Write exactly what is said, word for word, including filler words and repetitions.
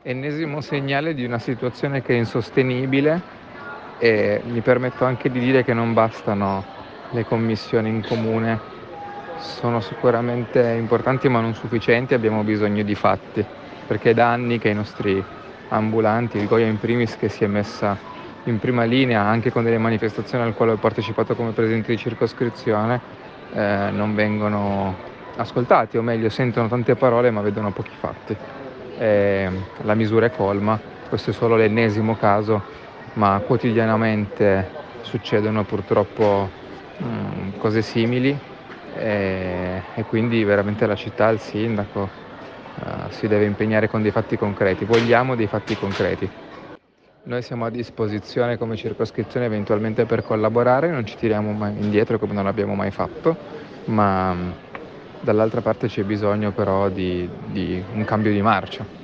Ennesimo segnale di una situazione che è insostenibile e mi permetto anche di dire che non bastano le commissioni in comune, sono sicuramente importanti ma non sufficienti, abbiamo bisogno di fatti, perché è da anni che i nostri ambulanti, il Goia in primis che si è messa in prima linea anche con delle manifestazioni al quale ho partecipato come presidente di circoscrizione, eh, non vengono ascoltati, o meglio sentono tante parole ma vedono pochi fatti. Eh, la misura è colma, questo è solo l'ennesimo caso, ma quotidianamente succedono purtroppo mh, cose simili e, e quindi veramente la città, il sindaco eh, si deve impegnare con dei fatti concreti. Vogliamo dei fatti concreti. Noi siamo a disposizione come circoscrizione eventualmente per collaborare, non ci tiriamo mai indietro come non abbiamo mai fatto, ma mh, dall'altra parte c'è bisogno però di, di un cambio di marcia.